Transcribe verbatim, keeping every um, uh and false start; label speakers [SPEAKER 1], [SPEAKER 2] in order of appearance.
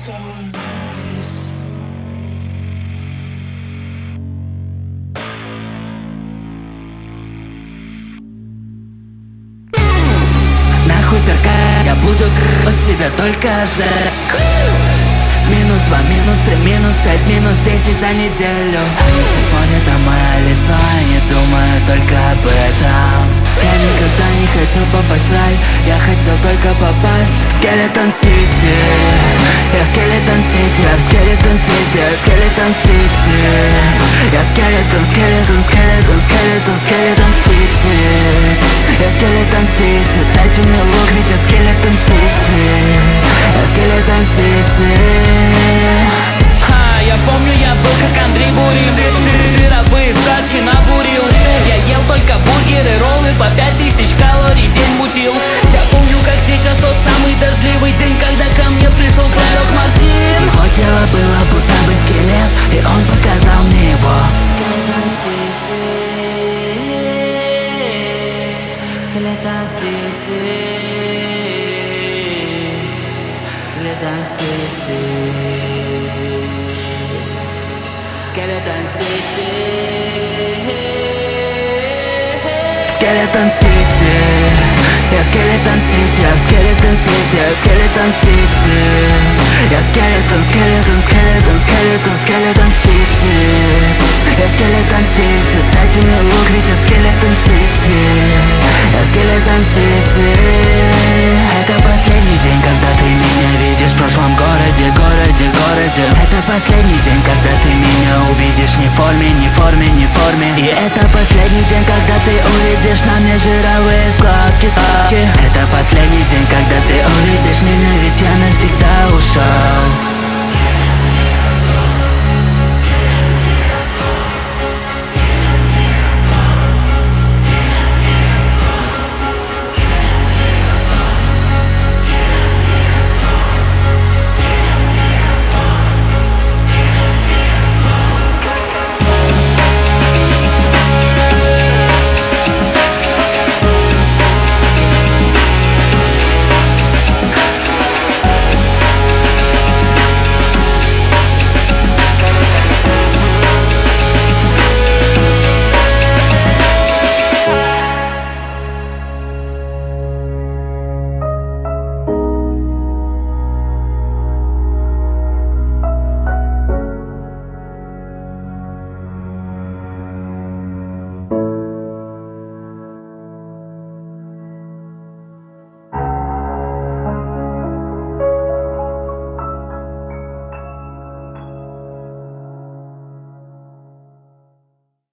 [SPEAKER 1] Нахуй перка, я буду от себя только за минус два, минус три, минус пять, минус десять за неделю. Они все смотрят на мое лицо, они думают только об этом. Я никогда не хотел попасть в рай, я хотел только попасть в Скелетон Сити. Я Скелетон Сити, я Скелетон Сити, я Скелетон Сити. Я Скелетон, Скелетон, Скелетон, Скелетон, Скелетон Сити. Я Скелетон Сити, дайте мне лук, ведь я Скелетон Сити. Я Скелетон Сити.
[SPEAKER 2] Ха, я помню, я был как Андрей Бурин. Жировые статки набурил. Я ел только бургеры, роллы по пять тысяч калорий в день мутил. Я помню, как сейчас тот самый дождливый день, когда ко мне пришел пророк Мартин.
[SPEAKER 1] Его тело было будто бы скелет, и он показал мне его. Скелетон Сити, Скелетон Сити, Скелетон Сити, Скелетон Сити. Я Скелетон Сити, я Скелетон Сити, я Скелетон Сити. Я Скелетон, Скелетон, Скелетон, Скелетон, Скелетон Сити. Я Скелетон Сити, дайте мне лук, ведь я Скелетон Сити. Я Скелетон Сити. Это последний день, когда ты меня видишь в прошлом городе, городе, городе. Это последний день, когда ты меня увидишь не в форме, не в форме, не в форме. И это последний день, когда ты увидишь на мне жировые складки. Это последний